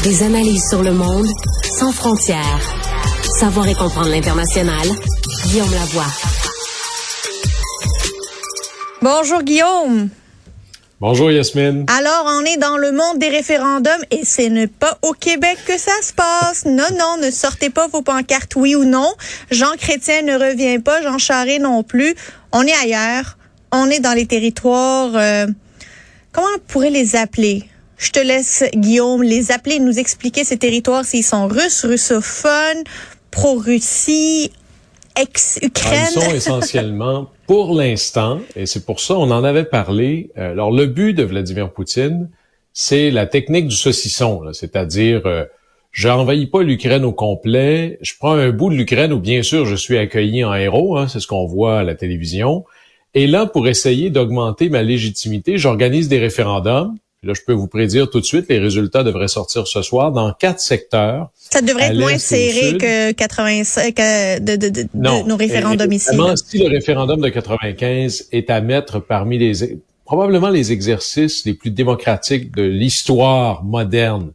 Des analyses sur le monde sans frontières. Savoir et comprendre l'international. Guillaume Lavoie. Bonjour Guillaume. Bonjour Yasmine. Alors, on est dans le monde des référendums et ce n'est pas au Québec que ça se passe. Non, ne sortez pas vos pancartes oui ou non. Jean Chrétien ne revient pas, Jean Charest non plus. On est ailleurs. On est dans les territoires... comment on pourrait les appeler? Je te laisse, Guillaume, les appeler et nous expliquer ces territoires, s'ils sont russes, russophones, pro-Russie, ex-Ukraine. Ils sont essentiellement, pour l'instant, et c'est pour ça on en avait parlé, alors le but de Vladimir Poutine, c'est la technique du saucisson, là, c'est-à-dire, je n'envahis pas l'Ukraine au complet, je prends un bout de l'Ukraine où bien sûr je suis accueilli en héros, c'est ce qu'on voit à la télévision, et là, pour essayer d'augmenter ma légitimité, j'organise des référendums. Là, je peux vous prédire tout de suite, les résultats devraient sortir ce soir dans 4 secteurs. Ça devrait être moins serré que 85 de nos référendums ici. Si le référendum de 95 est à mettre parmi probablement les exercices les plus démocratiques de l'histoire moderne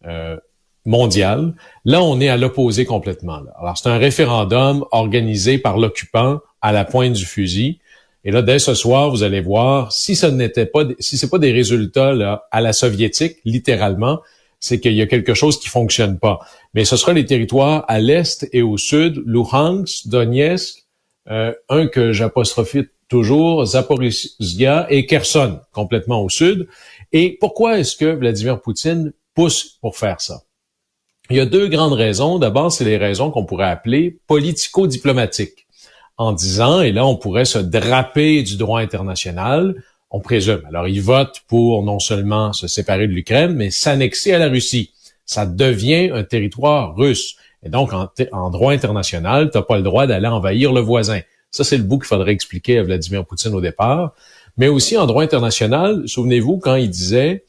mondiale, là, on est à l'opposé complètement. Là. Alors, c'est un référendum organisé par l'occupant à la pointe du fusil. Et là, dès ce soir, vous allez voir, si c'est pas des résultats là à la soviétique, littéralement, c'est qu'il y a quelque chose qui fonctionne pas. Mais ce sera les territoires à l'est et au sud, Luhansk, Donetsk, un que j'apostrophie toujours, Zaporizhzhia et Kherson, complètement au sud. Et pourquoi est-ce que Vladimir Poutine pousse pour faire ça? Il y a 2 grandes raisons. D'abord, c'est les raisons qu'on pourrait appeler politico-diplomatiques. En disant, et là on pourrait se draper du droit international, on présume. Alors il vote pour non seulement se séparer de l'Ukraine, mais s'annexer à la Russie. Ça devient un territoire russe. Et donc en droit international, t'as pas le droit d'aller envahir le voisin. Ça c'est le bout qu'il faudrait expliquer à Vladimir Poutine au départ. Mais aussi en droit international, souvenez-vous quand il disait,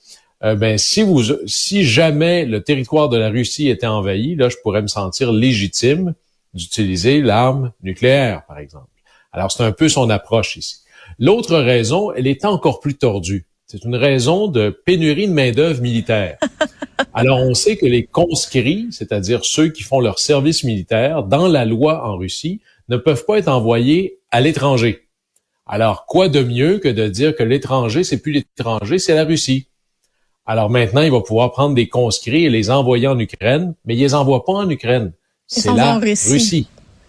si jamais le territoire de la Russie était envahi, là je pourrais me sentir légitime d'utiliser l'arme nucléaire, par exemple. Alors, c'est un peu son approche ici. L'autre raison, elle est encore plus tordue. C'est une raison de pénurie de main-d'œuvre militaire. Alors, on sait que les conscrits, c'est-à-dire ceux qui font leur service militaire, dans la loi en Russie, ne peuvent pas être envoyés à l'étranger. Alors, quoi de mieux que de dire que l'étranger, c'est plus l'étranger, c'est la Russie. Alors maintenant, il va pouvoir prendre des conscrits et les envoyer en Ukraine, mais il les envoie pas en Ukraine. C'est la Russie.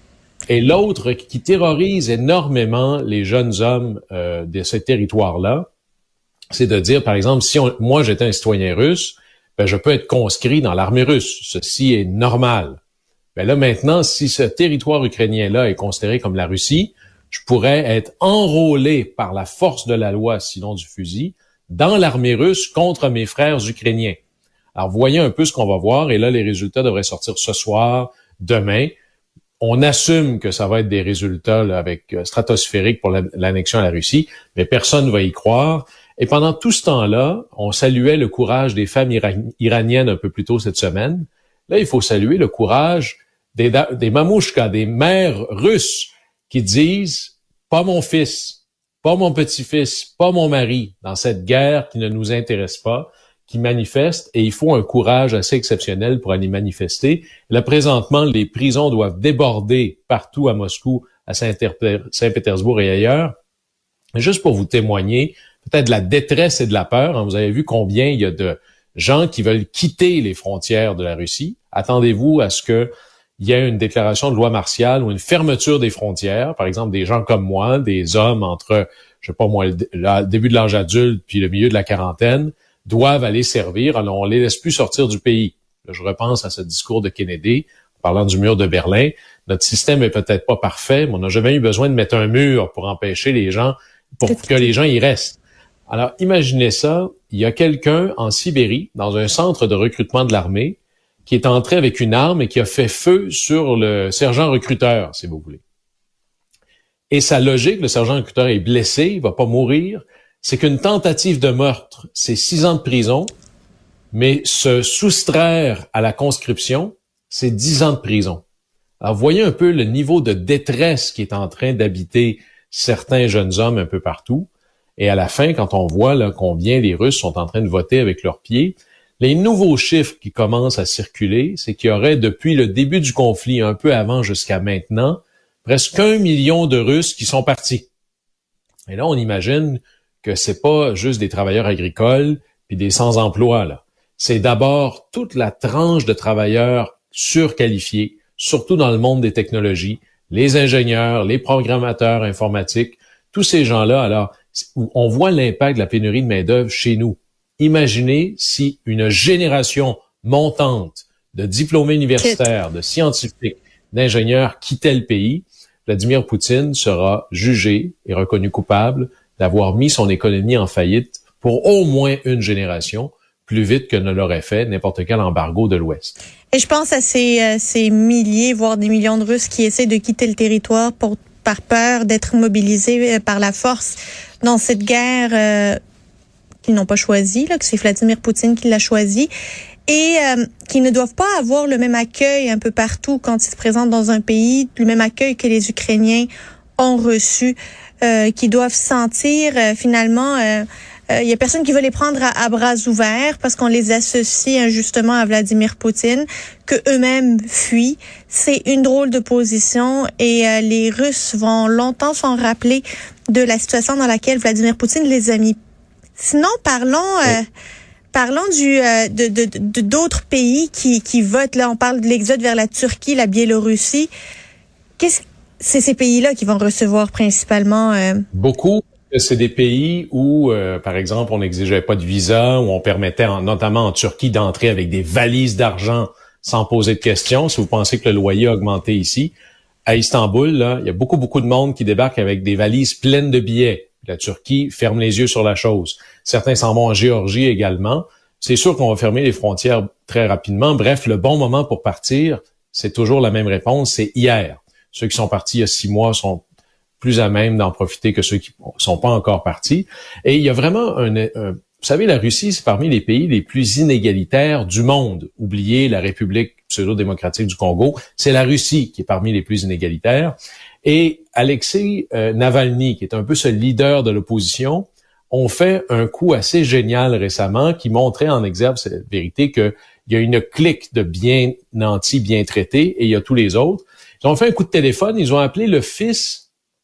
Et l'autre qui terrorise énormément les jeunes hommes de ce territoire-là, c'est de dire, par exemple, si moi j'étais un citoyen russe, je peux être conscrit dans l'armée russe. Ceci est normal. Là maintenant, si ce territoire ukrainien-là est considéré comme la Russie, je pourrais être enrôlé par la force de la loi, sinon du fusil, dans l'armée russe contre mes frères ukrainiens. Alors, voyez un peu ce qu'on va voir, et là, les résultats devraient sortir ce soir, demain. On assume que ça va être des résultats là, avec stratosphériques pour l'annexion à la Russie, mais personne ne va y croire. Et pendant tout ce temps-là, on saluait le courage des femmes iraniennes un peu plus tôt cette semaine. Là, il faut saluer le courage des mamouchkas, des mères russes qui disent « pas mon fils, pas mon petit-fils, pas mon mari » dans cette guerre qui ne nous intéresse pas, qui manifestent, et il faut un courage assez exceptionnel pour aller manifester. Là, présentement, les prisons doivent déborder partout à Moscou, à Saint-Pétersbourg et ailleurs. Juste pour vous témoigner, peut-être de la détresse et de la peur. Vous avez vu combien il y a de gens qui veulent quitter les frontières de la Russie. Attendez-vous à ce qu'il y ait une déclaration de loi martiale ou une fermeture des frontières. Par exemple, des gens comme moi, des hommes entre, je sais pas moi, le début de l'âge adulte puis le milieu de la quarantaine, doivent aller servir, alors on les laisse plus sortir du pays. Là, je repense à ce discours de Kennedy, parlant du mur de Berlin. Notre système est peut-être pas parfait, mais on n'a jamais eu besoin de mettre un mur pour empêcher les gens, pour que les gens y restent. Alors, imaginez ça, il y a quelqu'un en Sibérie, dans un centre de recrutement de l'armée, qui est entré avec une arme et qui a fait feu sur le sergent recruteur, si vous voulez. Et sa logique, le sergent recruteur est blessé, il va pas mourir, c'est qu'une tentative de meurtre, c'est 6 ans de prison, mais se soustraire à la conscription, c'est 10 ans de prison. Alors, voyez un peu le niveau de détresse qui est en train d'habiter certains jeunes hommes un peu partout. Et à la fin, quand on voit là, combien les Russes sont en train de voter avec leurs pieds, Les nouveaux chiffres qui commencent à circuler, c'est qu'il y aurait, depuis le début du conflit, un peu avant jusqu'à maintenant, presque 1 million de Russes qui sont partis. Et là, on imagine que c'est pas juste des travailleurs agricoles puis des sans-emploi, là. C'est d'abord toute la tranche de travailleurs surqualifiés, surtout dans le monde des technologies, les ingénieurs, les programmateurs informatiques, tous ces gens-là. Alors, on voit l'impact de la pénurie de main-d'œuvre chez nous. Imaginez si une génération montante de diplômés universitaires, de scientifiques, d'ingénieurs quittait le pays. Vladimir Poutine sera jugé et reconnu coupable d'avoir mis son économie en faillite pour au moins une génération, plus vite que ne l'aurait fait n'importe quel embargo de l'Ouest. Et je pense à ces milliers, voire des millions de Russes qui essaient de quitter le territoire par peur d'être mobilisés par la force dans cette guerre qu'ils n'ont pas choisie, là, que c'est Vladimir Poutine qui l'a choisie, et qui ne doivent pas avoir le même accueil un peu partout quand ils se présentent dans un pays, le même accueil que les Ukrainiens ont reçu, qui doivent sentir finalement... il y a personne qui veut les prendre à bras ouverts parce qu'on les associe injustement à Vladimir Poutine, que eux-mêmes fuient. C'est une drôle de position et les Russes vont longtemps s'en rappeler de la situation dans laquelle Vladimir Poutine les a mis. Sinon, parlons d'autres pays qui votent. Là, on parle de l'exode vers la Turquie, la Biélorussie. C'est ces pays-là qui vont recevoir principalement. Beaucoup. C'est des pays où, par exemple, on n'exigeait pas de visa, où on permettait, notamment en Turquie, d'entrer avec des valises d'argent sans poser de questions. Si vous pensez que le loyer a augmenté ici, à Istanbul, là, il y a beaucoup de monde qui débarque avec des valises pleines de billets. La Turquie ferme les yeux sur la chose. Certains s'en vont en Géorgie également. C'est sûr qu'on va fermer les frontières très rapidement. Bref, le bon moment pour partir, c'est toujours la même réponse, c'est hier. Ceux qui sont partis il y a 6 mois sont plus à même d'en profiter que ceux qui sont pas encore partis. Et il y a vraiment vous savez, la Russie, c'est parmi les pays les plus inégalitaires du monde. Oubliez la République pseudo-démocratique du Congo, c'est la Russie qui est parmi les plus inégalitaires. Et Alexei Navalny, qui est un peu ce leader de l'opposition, ont fait un coup assez génial récemment qui montrait en exergue cette vérité qu'il y a une clique de bien nantis, bien traités, et il y a tous les autres. Ils ont fait un coup de téléphone, ils ont appelé le fils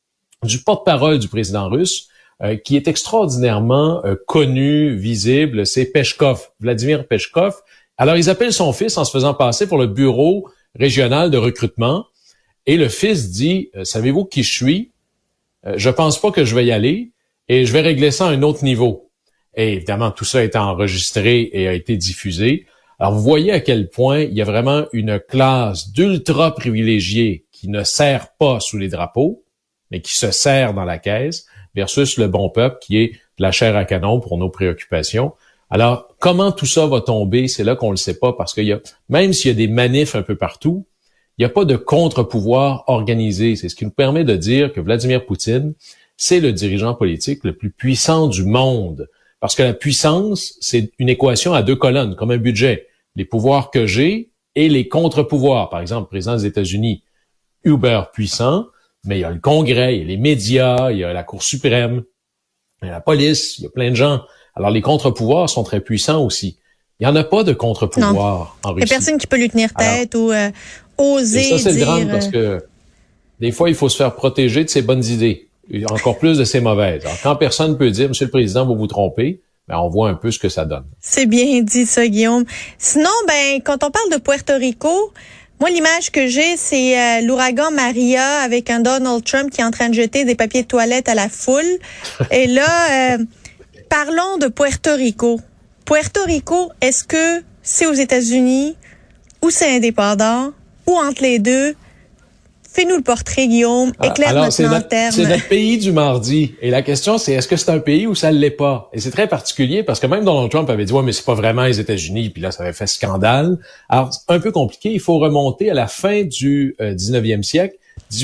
du porte-parole du président russe, qui est extraordinairement connu, visible, c'est Peskov, Vladimir Peskov. Alors, ils appellent son fils en se faisant passer pour le bureau régional de recrutement, et le fils dit, savez-vous qui je suis? Je pense pas que je vais y aller, et je vais régler ça à un autre niveau. Et évidemment, tout ça a été enregistré et a été diffusé. Alors, vous voyez à quel point il y a vraiment une classe d'ultra privilégiés qui ne sert pas sous les drapeaux, mais qui se sert dans la caisse, versus le bon peuple qui est de la chair à canon pour nos préoccupations. Alors, comment tout ça va tomber? C'est là qu'on le sait pas, parce qu'il y a, même s'il y a des manifs un peu partout, il n'y a pas de contre-pouvoir organisé. C'est ce qui nous permet de dire que Vladimir Poutine, c'est le dirigeant politique le plus puissant du monde. Parce que la puissance, c'est une équation à 2 colonnes, comme un budget. Les pouvoirs que j'ai et les contre-pouvoirs. Par exemple, le président des États-Unis, uber puissant, mais il y a le Congrès, il y a les médias, il y a la Cour suprême, il y a la police, il y a plein de gens. Alors, les contre-pouvoirs sont très puissants aussi. Il n'y en a pas de contre-pouvoir en Russie. Il n'y a personne qui peut lui tenir tête ou oser dire... Et ça, c'est le drame parce que des fois, il faut se faire protéger de ses bonnes idées, encore plus de ses mauvaises. Alors, quand personne ne peut dire, Monsieur le Président, vous vous trompez, ben, on voit un peu ce que ça donne. C'est bien dit ça, Guillaume. Sinon, quand on parle de Puerto Rico... Moi, l'image que j'ai, c'est l'ouragan Maria avec un Donald Trump qui est en train de jeter des papiers de toilette à la foule. Et là, parlons de Puerto Rico. Puerto Rico, est-ce que c'est aux États-Unis ou c'est indépendant ou entre les deux? Fais-nous le portrait, Guillaume. Éclaire notre lanterne. C'est notre pays du mardi. Et la question, c'est est-ce que c'est un pays ou ça ne l'est pas? Et c'est très particulier parce que même Donald Trump avait dit « Ouais, mais c'est pas vraiment les États-Unis. » Puis là, ça avait fait scandale. Alors, c'est un peu compliqué. Il faut remonter à la fin du 19e siècle,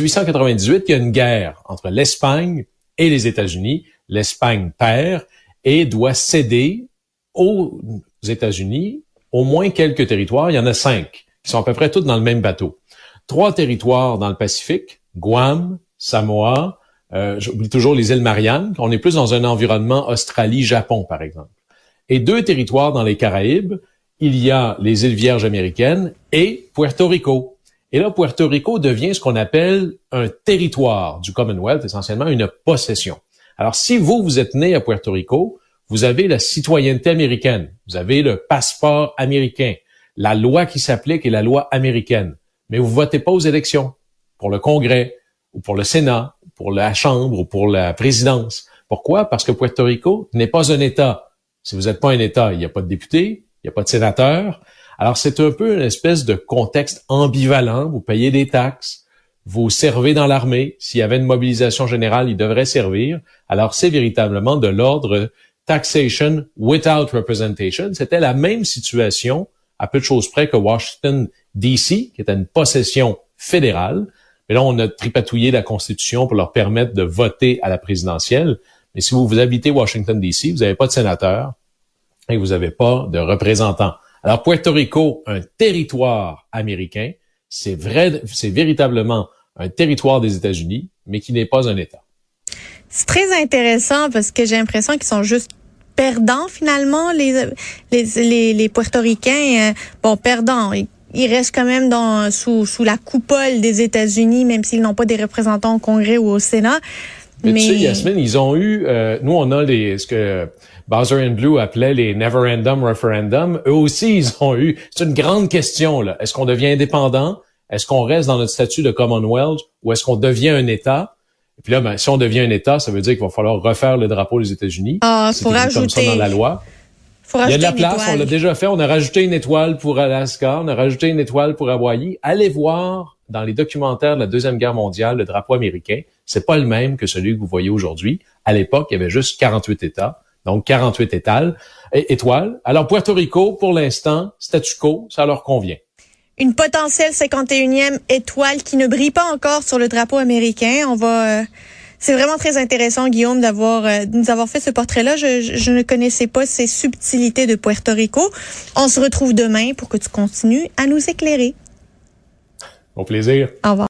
1898, il y a une guerre entre l'Espagne et les États-Unis. L'Espagne perd et doit céder aux États-Unis au moins quelques territoires. Il y en a 5 qui sont à peu près tous dans le même bateau. 3 territoires dans le Pacifique, Guam, Samoa, j'oublie toujours les îles Mariannes. On est plus dans un environnement Australie-Japon, par exemple. Et 2 territoires dans les Caraïbes, il y a les îles Vierges américaines et Puerto Rico. Et là, Puerto Rico devient ce qu'on appelle un territoire du Commonwealth, essentiellement une possession. Alors, si vous êtes né à Puerto Rico, vous avez la citoyenneté américaine, vous avez le passeport américain, la loi qui s'applique est la loi américaine, mais vous votez pas aux élections pour le Congrès ou pour le Sénat, pour la Chambre ou pour la présidence. Pourquoi? Parce que Puerto Rico n'est pas un État. Si vous n'êtes pas un État, il n'y a pas de députés, il n'y a pas de sénateurs. Alors, c'est un peu une espèce de contexte ambivalent. Vous payez des taxes, vous servez dans l'armée. S'il y avait une mobilisation générale, il devrait servir. Alors, c'est véritablement de l'ordre taxation without representation. C'était la même situation, à peu de choses près, que Washington, D.C., qui était une possession fédérale. Mais là, on a tripatouillé la Constitution pour leur permettre de voter à la présidentielle. Mais si vous habitez Washington, D.C., vous n'avez pas de sénateur et vous n'avez pas de représentants. Alors, Puerto Rico, un territoire américain, c'est véritablement un territoire des États-Unis, mais qui n'est pas un État. C'est très intéressant parce que j'ai l'impression qu'ils sont juste perdants, finalement, les Portoricains. Perdants. Ils restent quand même sous la coupole des États-Unis, même s'ils n'ont pas des représentants au Congrès ou au Sénat. Mais tu sais, Yasmine, ils ont eu, nous on a ce que Bowser and Blue appelait les Neverendum Referendum. Eux aussi, ils ont eu, c'est une grande question, là. Est-ce qu'on devient indépendant? Est-ce qu'on reste dans notre statut de Commonwealth? Ou est-ce qu'on devient un État? Et puis là, si on devient un État, ça veut dire qu'il va falloir refaire le drapeau des États-Unis. Faut rajouter comme ça dans la loi. Il y a de la place, on l'a déjà fait. On a rajouté une étoile pour Alaska, on a rajouté une étoile pour Hawaï. Allez voir dans les documentaires de la Deuxième Guerre mondiale, le drapeau américain. C'est pas le même que celui que vous voyez aujourd'hui. À l'époque, il y avait juste 48 États, donc 48 étoiles. Alors, Puerto Rico, pour l'instant, statu quo, ça leur convient. Une potentielle 51e étoile qui ne brille pas encore sur le drapeau américain. C'est vraiment très intéressant, Guillaume, de nous avoir fait ce portrait-là. Je ne connaissais pas ces subtilités de Puerto Rico. On se retrouve demain pour que tu continues à nous éclairer. Au plaisir. Au revoir.